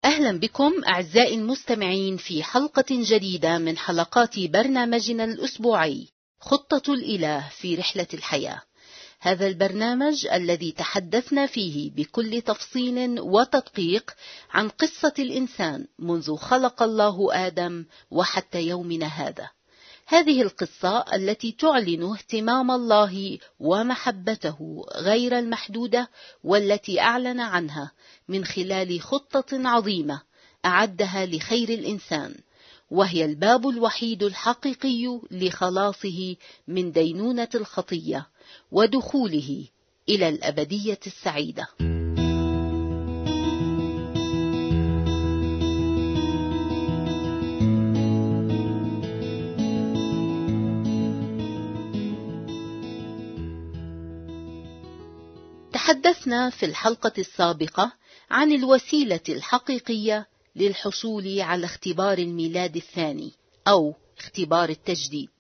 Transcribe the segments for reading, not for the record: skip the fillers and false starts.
أهلا بكم أعزائي المستمعين في حلقة جديدة من حلقات برنامجنا الأسبوعي خطة الإله في رحلة الحياة. هذا البرنامج الذي تحدثنا فيه بكل تفصيل وتدقيق عن قصة الإنسان منذ خلق الله آدم وحتى يومنا هذا. هذه القصة التي تعلن اهتمام الله ومحبته غير المحدودة، والتي أعلن عنها من خلال خطة عظيمة أعدها لخير الإنسان، وهي الباب الوحيد الحقيقي لخلاصه من دينونة الخطية ودخوله إلى الأبدية السعيدة. تحدثنا في الحلقة السابقة عن الوسيلة الحقيقية للحصول على اختبار الميلاد الثاني أو اختبار التجديد،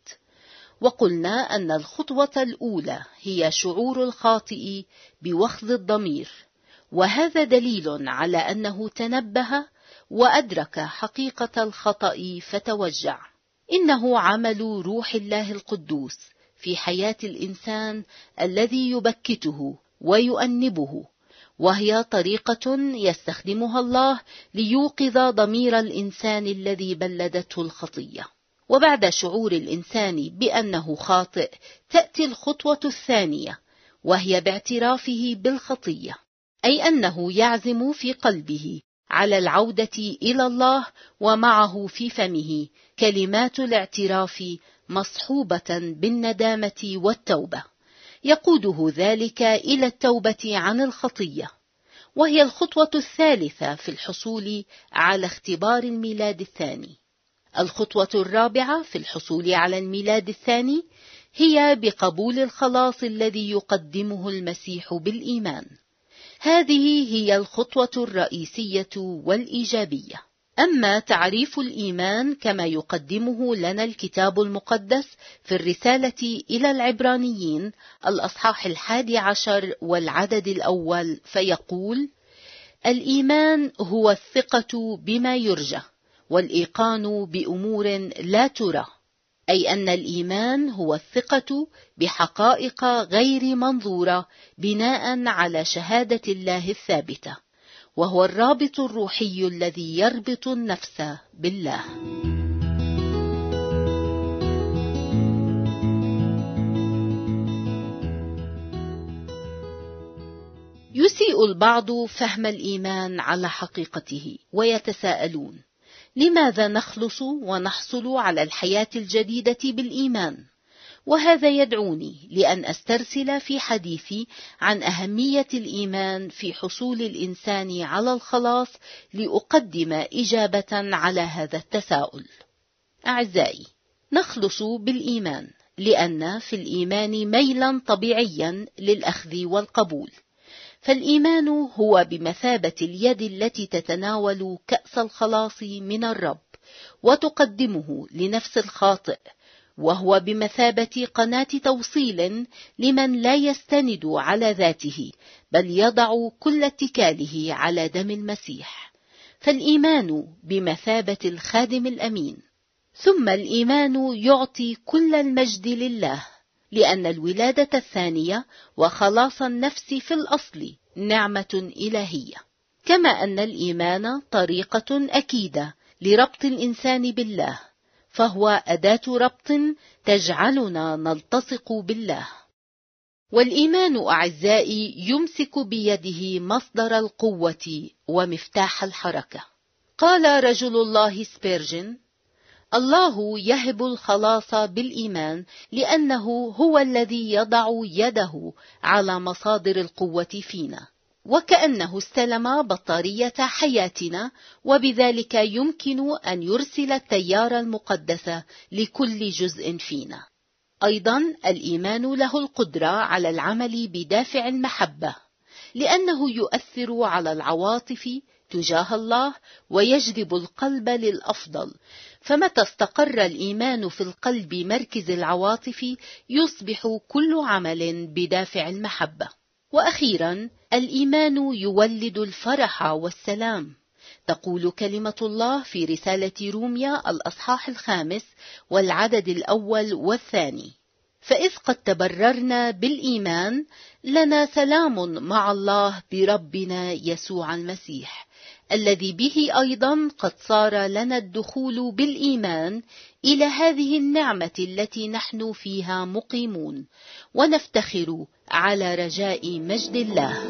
وقلنا أن الخطوة الأولى هي شعور الخاطئ بوخز الضمير، وهذا دليل على أنه تنبه وأدرك حقيقة الخطأ فتوجع. إنه عمل روح الله القدوس في حياة الإنسان الذي يبكته ويؤنبه، وهي طريقة يستخدمها الله ليوقظ ضمير الإنسان الذي بلدته الخطية. وبعد شعور الإنسان بأنه خاطئ تأتي الخطوة الثانية، وهي باعترافه بالخطية، أي أنه يعزم في قلبه على العودة إلى الله، ومعه في فمه كلمات الاعتراف مصحوبة بالندامة والتوبة، يقوده ذلك إلى التوبة عن الخطية، وهي الخطوة الثالثة في الحصول على اختبار الميلاد الثاني. الخطوة الرابعة في الحصول على الميلاد الثاني هي بقبول الخلاص الذي يقدمه المسيح بالإيمان. هذه هي الخطوة الرئيسية والإيجابية. أما تعريف الإيمان كما يقدمه لنا الكتاب المقدس في الرسالة إلى العبرانيين الأصحاح 11 والعدد الأول، فيقول: الإيمان هو الثقة بما يرجى والإيقان بأمور لا ترى، أي أن الإيمان هو الثقة بحقائق غير منظورة بناء على شهادة الله الثابتة، وهو الرابط الروحي الذي يربط النفس بالله. يسيء البعض فهم الإيمان على حقيقته، ويتساءلون: لماذا نخلص ونحصل على الحياة الجديدة بالإيمان؟ وهذا يدعوني لأن أسترسل في حديثي عن أهمية الإيمان في حصول الإنسان على الخلاص، لأقدم إجابة على هذا التساؤل. أعزائي، نخلص بالإيمان لأن في الإيمان ميلا طبيعيا للأخذ والقبول، فالإيمان هو بمثابة اليد التي تتناول كأس الخلاص من الرب وتقدمه لنفس الخاطئ، وهو بمثابة قناة توصيل لمن لا يستند على ذاته، بل يضع كل اتكاله على دم المسيح. فالإيمان بمثابة الخادم الأمين. ثم الإيمان يعطي كل المجد لله، لأن الولادة الثانية وخلاص النفس في الأصل نعمة إلهية، كما أن الإيمان طريقة أكيدة لربط الإنسان بالله، فهو أداة ربط تجعلنا نلتصق بالله. والإيمان أعزائي يمسك بيده مصدر القوة ومفتاح الحركة. قال رجل الله سبيرجن: الله يهب الخلاص بالإيمان لأنه هو الذي يضع يده على مصادر القوة فينا، وكأنه استلم بطارية حياتنا، وبذلك يمكن أن يرسل التيار المقدس لكل جزء فينا. أيضا الإيمان له القدرة على العمل بدافع المحبة، لأنه يؤثر على العواطف تجاه الله ويجذب القلب للأفضل، فمتى استقر الإيمان في القلب مركز العواطف يصبح كل عمل بدافع المحبة. وأخيرا الإيمان يولد الفرح والسلام، تقول كلمة الله في رسالة روميا الأصحاح 5 والعدد 1 و2: فإذ قد تبررنا بالإيمان لنا سلام مع الله بربنا يسوع المسيح، الذي به أيضا قد صار لنا الدخول بالإيمان إلى هذه النعمة التي نحن فيها مقيمون، ونفتخر على رجاء مجد الله.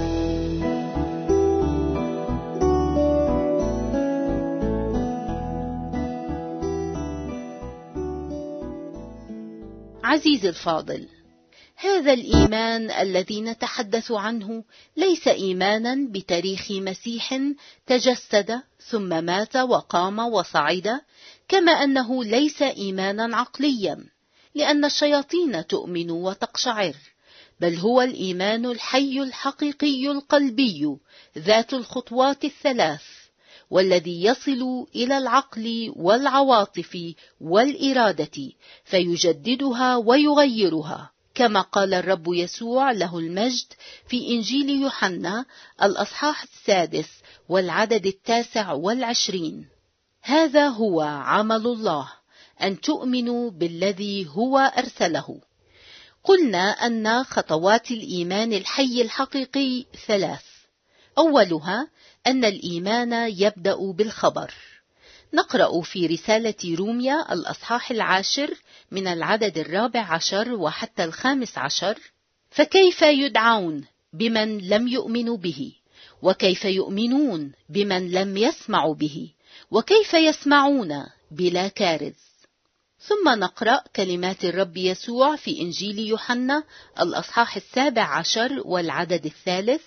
عزيزي الفاضل، هذا الإيمان الذي نتحدث عنه ليس إيمانا بتاريخ مسيح تجسد ثم مات وقام وصعد، كما أنه ليس إيمانا عقليا لأن الشياطين تؤمن وتقشعر، بل هو الإيمان الحي الحقيقي القلبي ذات الخطوات الثلاث، والذي يصل إلى العقل والعواطف والإرادة فيجددها ويغيرها، كما قال الرب يسوع له المجد في إنجيل يوحنا الأصحاح 6 والعدد 29: هذا هو عمل الله، أن تؤمنوا بالذي هو أرسله. قلنا أن خطوات الإيمان الحي الحقيقي 3. أولها أن الإيمان يبدأ بالخبر. نقرأ في رسالة روميا الأصحاح 10 من العدد 14 وحتى 15: فكيف يدعون بمن لم يؤمنوا به، وكيف يؤمنون بمن لم يسمعوا به، وكيف يسمعون بلا كارث. ثم نقرأ كلمات الرب يسوع في إنجيل يوحنا الأصحاح 17 والعدد 3: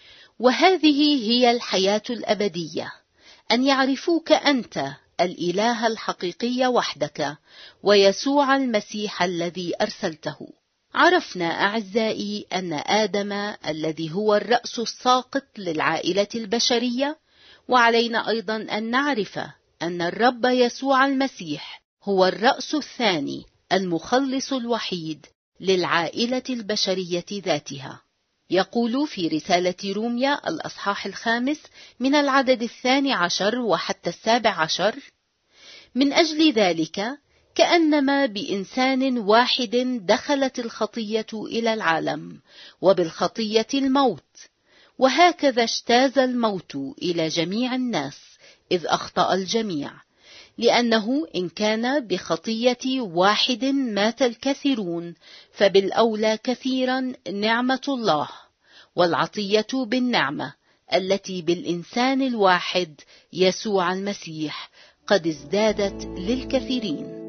وهذه هي الحياة الأبدية، أن يعرفوك أنت الإله الحقيقي وحدك، ويسوع المسيح الذي أرسلته. عرفنا أعزائي أن آدم الذي هو الرأس الساقط للعائلة البشرية، وعلينا أيضا أن نعرف أن الرب يسوع المسيح هو الرأس الثاني المخلص الوحيد للعائلة البشرية ذاتها. يقول في رسالة روميا الأصحاح 5 من العدد 12 وحتى 17: من أجل ذلك كأنما بإنسان واحد دخلت الخطية إلى العالم، وبالخطية الموت، وهكذا اجتاز الموت إلى جميع الناس إذ أخطأ الجميع، لأنه إن كان بخطية واحد مات الكثيرون، فبالأولى كثيرا نعمة الله والعطية بالنعمة التي بالإنسان الواحد يسوع المسيح قد ازدادت للكثيرين.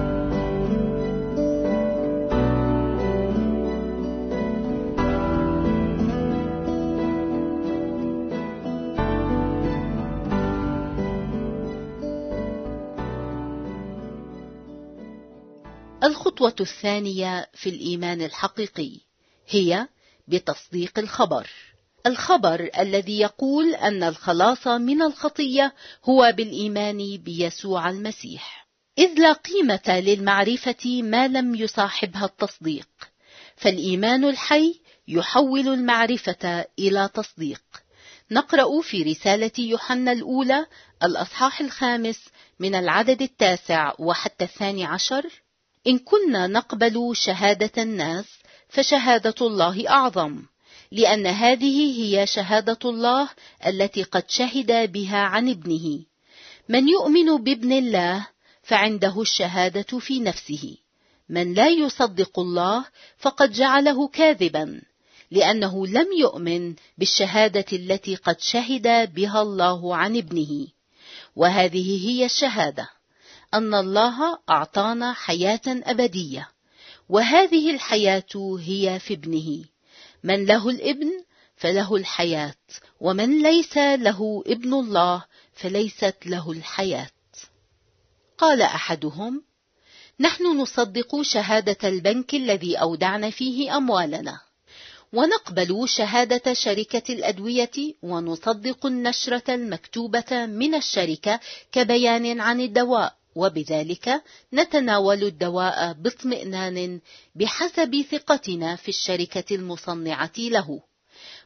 الخطوة الثانية في الإيمان الحقيقي هي بتصديق الخبر. الخبر الذي يقول أن الخلاص من الخطية هو بالإيمان بيسوع المسيح، إذ لا قيمة للمعرفة ما لم يصاحبها التصديق، فالإيمان الحي يحول المعرفة إلى تصديق. نقرأ في رسالة يوحنا الأولى الأصحاح 5 من العدد 9 وحتى 12: إن كنا نقبل شهادة الناس فشهادة الله أعظم، لأن هذه هي شهادة الله التي قد شهد بها عن ابنه. من يؤمن بابن الله فعنده الشهادة في نفسه، من لا يصدق الله فقد جعله كاذبا، لأنه لم يؤمن بالشهادة التي قد شهد بها الله عن ابنه. وهذه هي الشهادة، أن الله أعطانا حياة أبدية، وهذه الحياة هي في ابنه. من له الابن فله الحياة، ومن ليس له ابن الله فليست له الحياة. قال أحدهم: نحن نصدق شهادة البنك الذي أودعنا فيه أموالنا، ونقبل شهادة شركة الأدوية، ونصدق النشرة المكتوبة من الشركة كبيان عن الدواء، وبذلك نتناول الدواء باطمئنان بحسب ثقتنا في الشركة المصنعة له.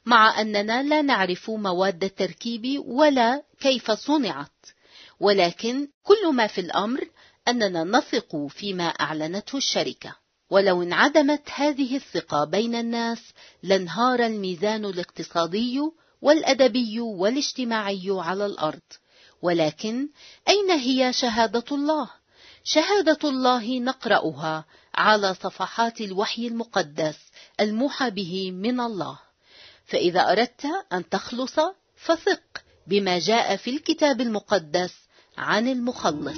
مع أننا لا نعرف مواد التركيب ولا كيف صنعت، ولكن كل ما في الأمر أننا نثق فيما أعلنته الشركة. ولو انعدمت هذه الثقة بين الناس لانهار الميزان الاقتصادي والأدبي والاجتماعي على الأرض. ولكن أين هي شهادة الله؟ شهادة الله نقرأها على صفحات الوحي المقدس الموحى به من الله. فإذا أردت أن تخلص فثق بما جاء في الكتاب المقدس عن المخلص.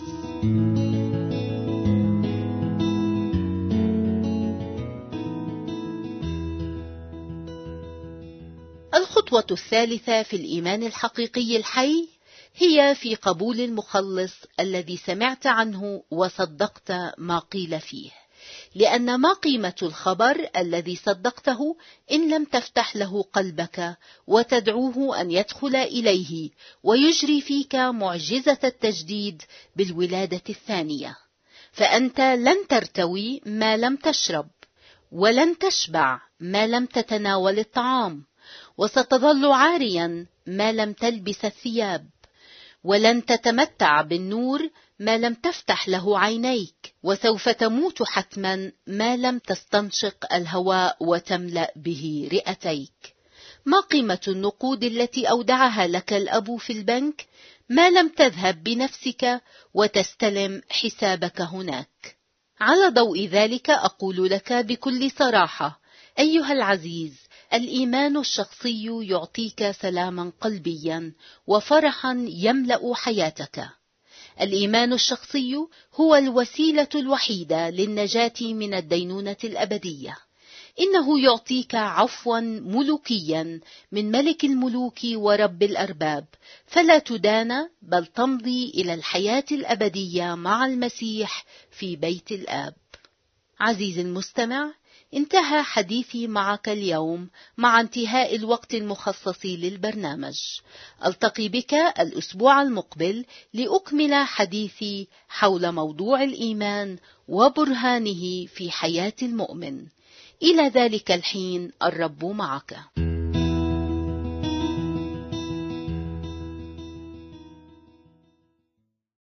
الخطوة الثالثة في الإيمان الحقيقي الحي هي في قبول المخلص الذي سمعت عنه وصدقت ما قيل فيه، لأن ما قيمة الخبر الذي صدقته إن لم تفتح له قلبك وتدعوه أن يدخل إليه ويجري فيك معجزة التجديد بالولادة الثانية. فأنت لن ترتوي ما لم تشرب، ولن تشبع ما لم تتناول الطعام، وستظل عاريا ما لم تلبس الثياب، ولن تتمتع بالنور ما لم تفتح له عينيك، وسوف تموت حتما ما لم تستنشق الهواء وتملأ به رئتيك. ما قيمة النقود التي أودعها لك الأب في البنك ما لم تذهب بنفسك وتستلم حسابك هناك؟ على ضوء ذلك أقول لك بكل صراحة أيها العزيز، الإيمان الشخصي يعطيك سلاما قلبيا وفرحا يملأ حياتك. الإيمان الشخصي هو الوسيلة الوحيدة للنجاة من الدينونة الأبدية. إنه يعطيك عفوا ملوكيا من ملك الملوك ورب الأرباب، فلا تدان بل تمضي إلى الحياة الأبدية مع المسيح في بيت الآب. عزيزي المستمع، انتهى حديثي معك اليوم مع انتهاء الوقت المخصص للبرنامج. ألتقي بك الأسبوع المقبل لأكمل حديثي حول موضوع الإيمان وبرهانه في حياة المؤمن. إلى ذلك الحين الرب معك.